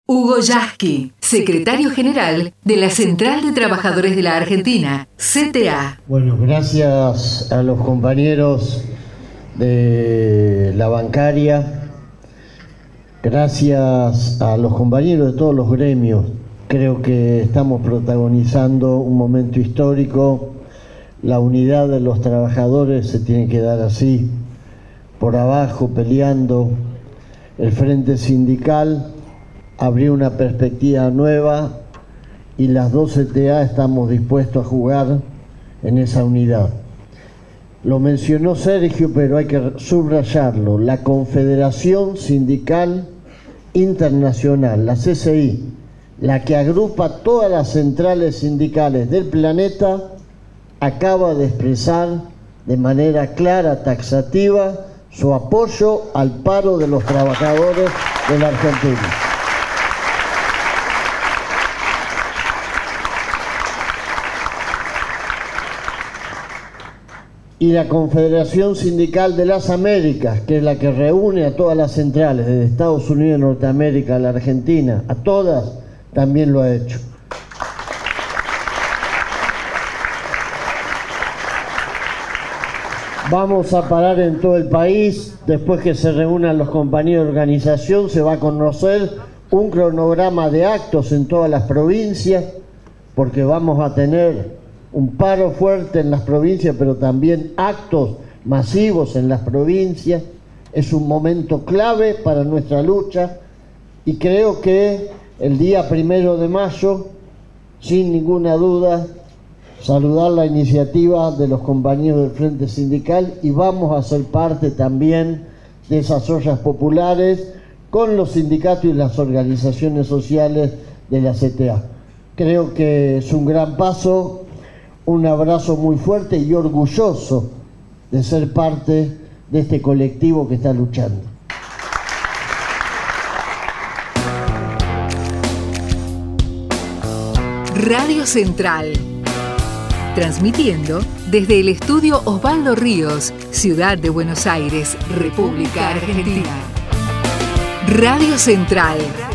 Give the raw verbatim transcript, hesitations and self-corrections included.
Hugo Yasky, secretario general de la Central de Trabajadores de la Argentina, C T A. Bueno, gracias a los compañeros de la bancaria, gracias a los compañeros de todos los gremios. Creo que estamos protagonizando un momento histórico. La unidad de los trabajadores se tiene que dar así, por abajo, peleando. El frente sindical abrió una perspectiva nueva y las dos C T A estamos dispuestos a jugar en esa unidad. Lo mencionó Sergio, pero hay que subrayarlo. La Confederación Sindical Internacional, la C C I, la que agrupa todas las centrales sindicales del planeta, acaba de expresar de manera clara, taxativa, su apoyo al paro de los trabajadores de la Argentina. Y la Confederación Sindical de las Américas, que es la que reúne a todas las centrales, desde Estados Unidos, Norteamérica, a la Argentina, a todas, también lo ha hecho. Vamos a parar en todo el país. Después que se reúnan los compañeros de organización, se va a conocer un cronograma de actos en todas las provincias, porque vamos a tener un paro fuerte en las provincias, pero también actos masivos en las provincias. Es un momento clave para nuestra lucha y creo que el día primero de mayo, sin ninguna duda, saludar la iniciativa de los compañeros del Frente Sindical y vamos a ser parte también de esas ollas populares con los sindicatos y las organizaciones sociales de la C T A. Creo que es un gran paso. Un abrazo muy fuerte y orgulloso de ser parte de este colectivo que está luchando. Radio Central. Transmitiendo desde el estudio Osvaldo Ríos, Ciudad de Buenos Aires, República Argentina. Radio Central.